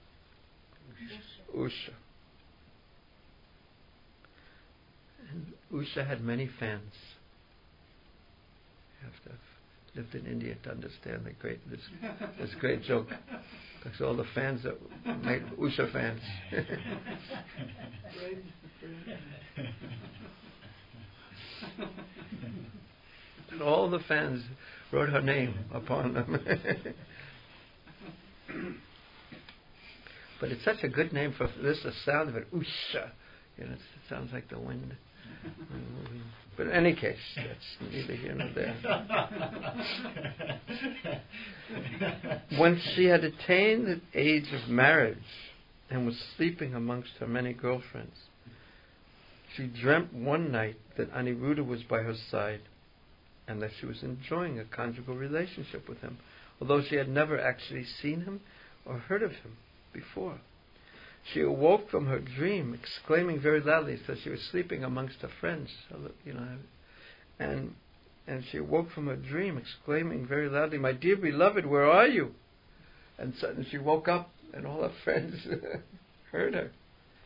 Speaker 1: Usha. And Usha had many fans. You have to have lived in India to understand the great this this great joke. Because all the fans that made Usha fans. And all the fans wrote her name upon them. But it's such a good name for this, the sound of it, Usha. You know, it sounds like the wind. But in any case, that's neither here nor there. When she had attained the age of marriage and was sleeping amongst her many girlfriends, she dreamt one night that Aniruddha was by her side and that she was enjoying a conjugal relationship with him, although she had never actually seen him or heard of him before. She awoke from her dream, exclaiming very loudly, so she was sleeping amongst her friends, you know, and and she awoke from her dream, exclaiming very loudly, "My dear beloved, where are you?" And suddenly she woke up, and all her friends heard her.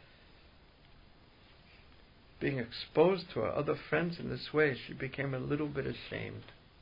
Speaker 1: Being exposed to her other friends in this way, she became a little bit ashamed.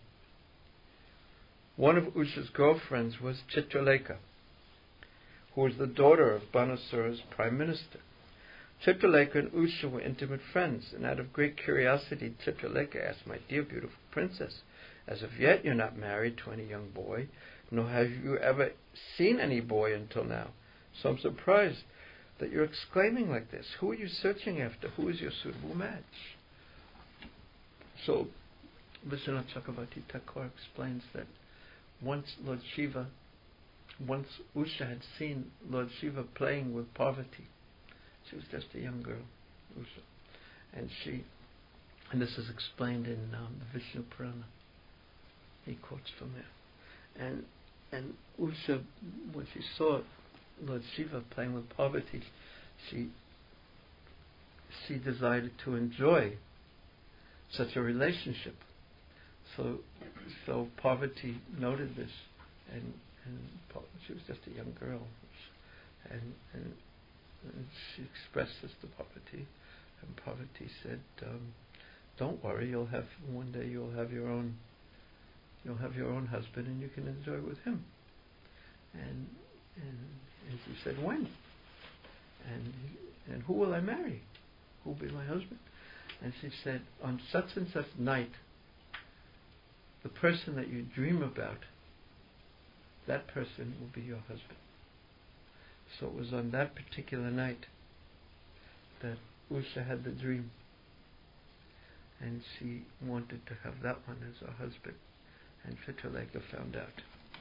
Speaker 1: One of Usha's girlfriends was Chitralekha, who was the daughter of Banasura's prime minister. Chitralekha and Usha were intimate friends, and out of great curiosity, Chitralekha asked, "My dear beautiful princess, as of yet you're not married to any young boy, nor have you ever seen any boy until now. So I'm surprised that you're exclaiming like this. Who are you searching after? Who is your suitable match?" So, Vishwanath Chakravarti Thakur explains that once Lord Shiva Once Usha had seen Lord Shiva playing with Parvati. She was just a young girl, Usha. And she, and this is explained in um, the Vishnu Purana. He quotes from there. And and Usha, when she saw Lord Shiva playing with Parvati, she she desired to enjoy such a relationship. So so Parvati noted this, and and she was just a young girl, and, and, and she expressed this to Parvati, and Parvati said, um, "Don't worry, you'll have one day you'll have your own, you'll have your own husband, and you can enjoy with him." And And, and she said, when? And, and who will I marry? Who will be my husband? And she said, on such and such night, the person that you dream about, that person will be your husband. So it was on that particular night that Usha had the dream. And she wanted to have that one as her husband. And Chitralekha found out.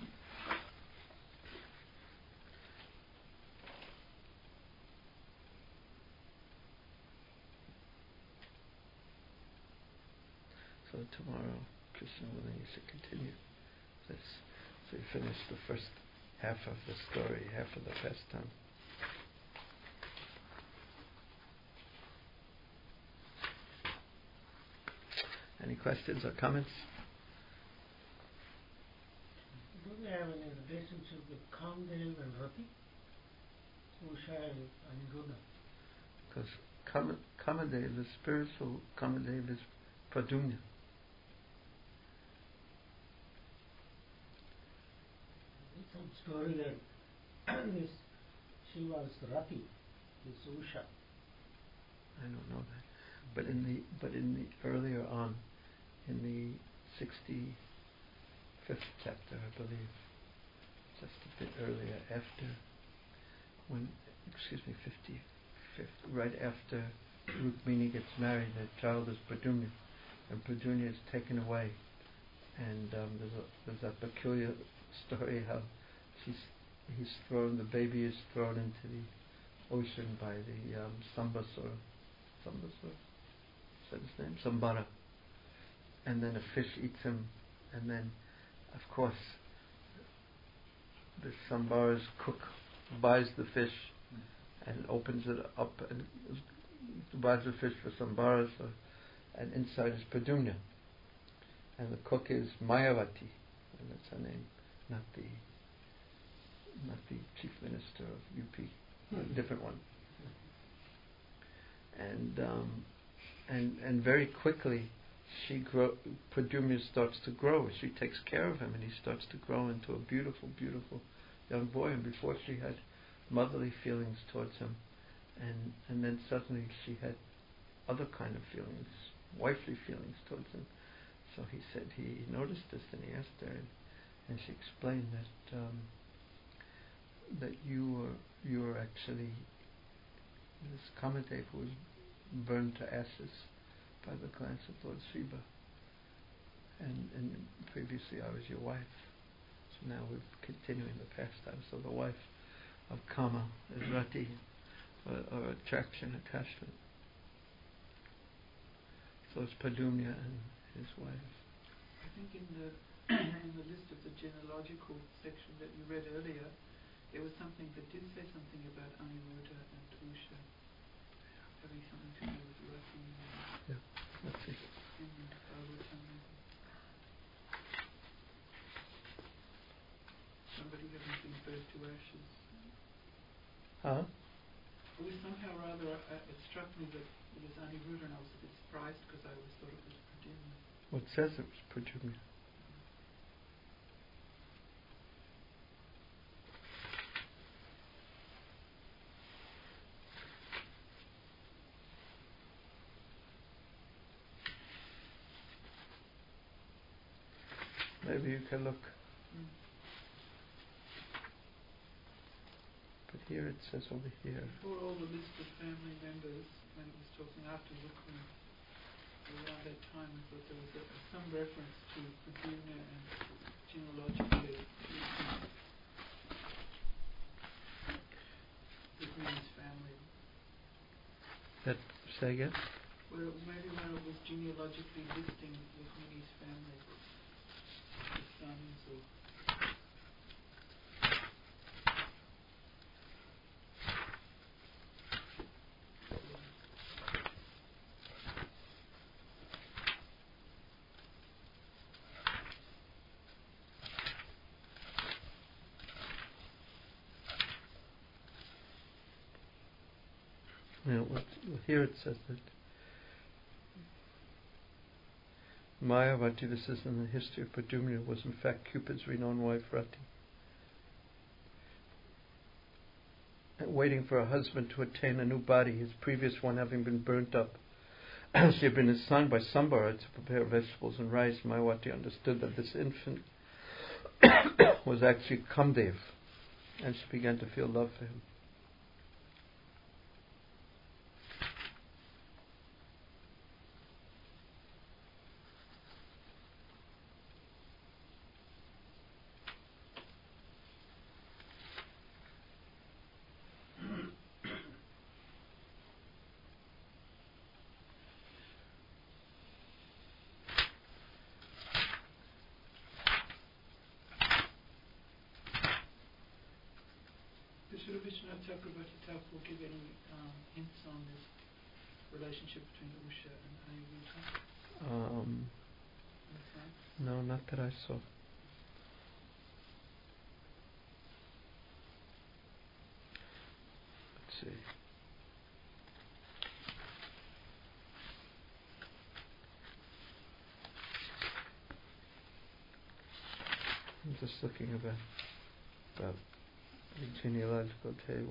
Speaker 1: So tomorrow, Krishna willing, you should continue this. So we finish the first half of the story, half of the pastime. Any questions or comments?
Speaker 3: Do they have any relationship with Kamdev and Rati? Usha and Aniruddha?
Speaker 1: Because Kam- Kamadev, the spiritual Kamadev, is Pradyumna.
Speaker 3: Some story that this she was Rati, this Usha.
Speaker 1: I don't know that. But in the but in the earlier on, in the sixty-fifth chapter, I believe, just a bit earlier, after when excuse me, fifty-fifth, right after Rukmini gets married, the child is Pradyumna, and Pradyumna is taken away, and um, there's a there's that peculiar story how she's he's thrown the baby is thrown into the ocean by the um, Sambasura, Sambasura. Is that his name? Sambara. And then a fish eats him, and then, of course, the Sambara's cook buys the fish and opens it up and buys the fish for Sambara, so, and inside is Pradyumna. And the cook is Mayavati, and that's her name, not the not the chief minister of U P, a different one. And um, and and very quickly, she grow. Pradyumna starts to grow. She takes care of him, and he starts to grow into a beautiful, beautiful young boy. And before she had motherly feelings towards him, and and then suddenly she had other kind of feelings, wifely feelings towards him. So he said he noticed this, and he asked her, and, and she explained that um, that you were you were actually this Kamadev who was burned to ashes by the glance of Lord Shiva, and, and previously I was your wife. So now we're continuing the pastime. So the wife of Kama is Rati, or, or attraction, attachment. So it's Pradyumna and his wife.
Speaker 5: I think in the in the list of the genealogical section that you read earlier, there was something that did say something about Aniruddha and Usha having something to do with Rati and,
Speaker 1: Yeah, let's see.
Speaker 5: and Bhagavatam. Somebody having been burnt to ashes.
Speaker 1: Huh?
Speaker 5: It was somehow rather, uh, it struck me that it was Aniruddha, and I was a bit surprised because I always thought it was Pradyumna.
Speaker 1: Well, it says it was Pradyumna. Maybe you can look.
Speaker 5: Mm.
Speaker 1: But here it says over here.
Speaker 5: Before all the list of family members, when it was talking after Rukmini, around that time I thought there was a, some reference to Pradyumna and genealogically Rukmini's family.
Speaker 1: That say again?
Speaker 5: Well, maybe when it was genealogically listing Rukmini's family, the sons or
Speaker 1: Yeah, well, here it says that Mayavati, this is in the history of Pradyumna, was in fact Cupid's renowned wife Rati. waiting for her husband to attain a new body, his previous one having been burnt up. She had been assigned by Sambara to prepare vegetables and rice. Mayawati understood that this infant was actually Kamdev, and she began to feel love for him.
Speaker 5: Should Vishwanath Chakrabarti Thakur give any um, hints on this relationship between Usha and Aniruddha?
Speaker 1: Um, no, not that I saw. Let's see. I'm just looking about about the genealogical table.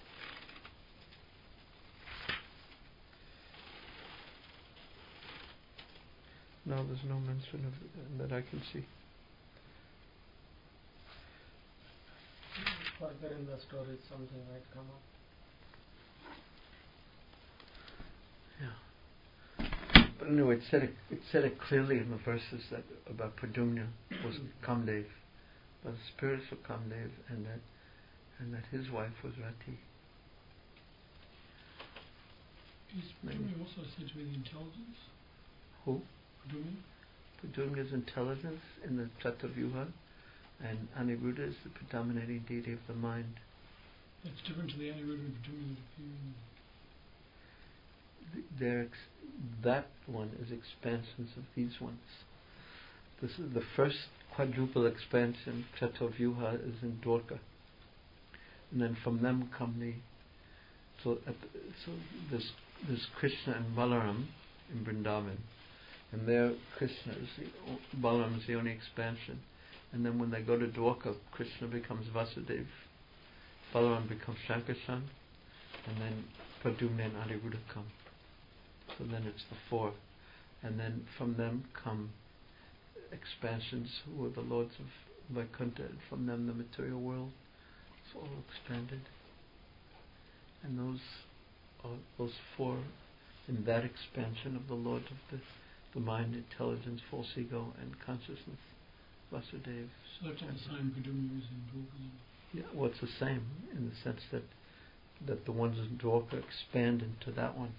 Speaker 1: No, there's no mention of it that I can see.
Speaker 3: Further in the story, something might come up.
Speaker 1: Yeah. But anyway, it said it, it said it clearly in the verses that about Pradyumna was Kamdev, but the spiritual Kamdev, and that and that his wife was Rati.
Speaker 2: Is Pradyumna also said to be the intelligence?
Speaker 1: Who?
Speaker 2: Pradyumna?
Speaker 1: Pradyumna's intelligence in the Chatavyuha, and Aniruddha is the predominating deity of the mind.
Speaker 2: That's different to the Aniruddha and Pradyumna that appear in
Speaker 1: Th- they're ex- that one is expansions of these ones. This is the first quadruple expansion. Chatavyuha is in Dwarka. And then from them come the so at the, so there's there's Krishna and Balaram in Vrindavan, and there Krishna is the Balaram is the only expansion, and then when they go to Dwarka, Krishna becomes Vasudev, Balaram becomes Shankarshan, and then Pradyumna and Aniruddha come. So then it's the four, and then from them come expansions who are the lords of Vaikuntha, and from them the material world. All expanded, and those uh, those four in that expansion of the Lord of the, the mind, intelligence, false ego, and consciousness, Vasudev.
Speaker 2: So that's not the same Pradyumna as in Dwarka.
Speaker 1: Yeah, well, it's the same in the sense that that the ones in Dwarka expand into that one,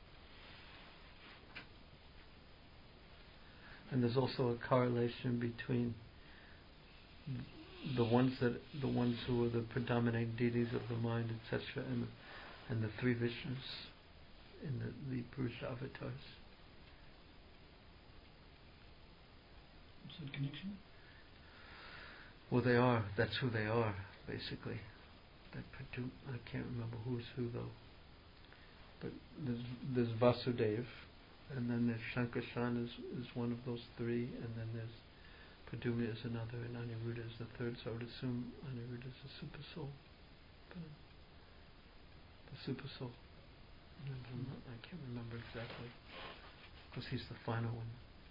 Speaker 1: and there's also a correlation between the ones that the ones who are the predominating deities of the mind, et cetera, and and the three Vishnus in the, the Purusha avatars.
Speaker 2: What's that connection?
Speaker 1: Well, they are. That's who they are, basically. That produ- I can't remember who's who though. But there's there's Vasudev, and then there's Shankarshan is is one of those three, and then there's Pradyumna is another, and Aniruddha is the third, so I would assume Aniruddha is the super soul. But the super soul. Mm-hmm. I can't remember exactly, because he's the final one.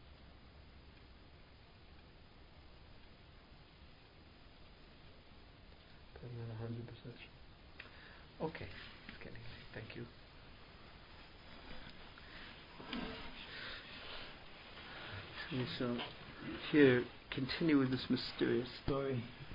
Speaker 1: But I'm not one hundred percent sure. Okay, it's getting late. Thank you. So we shall here continue with this mysterious story.